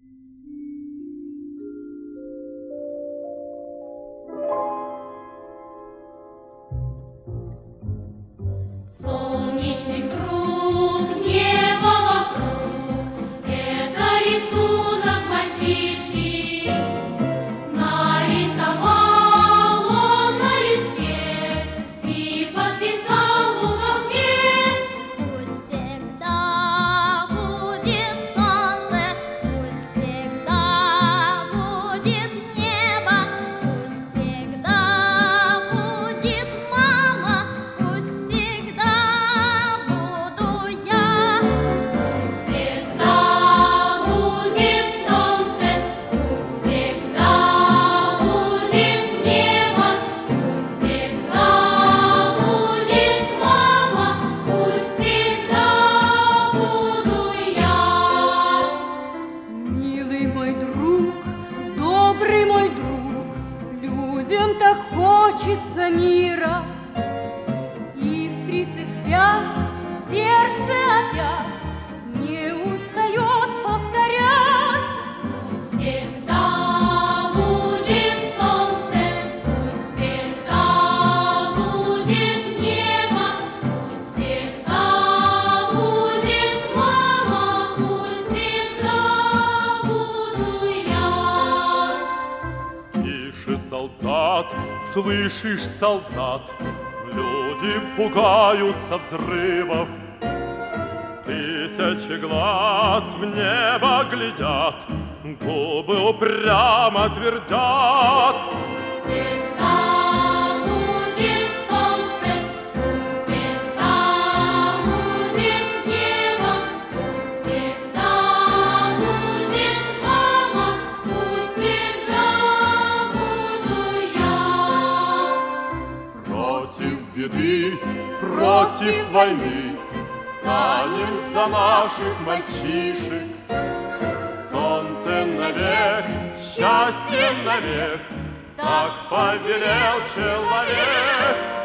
Солнечный круг, небо вокруг, это рисунок мальчишки. Нарисовал он на листке и подписал в уголке. Пусть всегда будет солнце, пусть всегда будет небо, пусть всегда будет мама, пусть всегда буду я. Пусть всегда будет солнце, пусть всегда будет небо, пусть всегда будет мама, пусть всегда буду я. Милый мой друг, добрый мой друг, людям так хочется мира. И в 35 сердце опять не устает повторять. Пусть всегда будет солнце, пусть всегда будет небо, пусть всегда будет мама, пусть всегда буду я. Тише, солдат, слышишь, солдат, люди пугаются взрывов. Тысячи глаз в небо глядят, губы упрямо твердят. Всегда будет солнце, пусть всегда будет небо, пусть всегда будет мама, пусть всегда буду я. Против беды, против войны станем за наших мальчишек. Солнце навек, счастье навек, так повелел человек.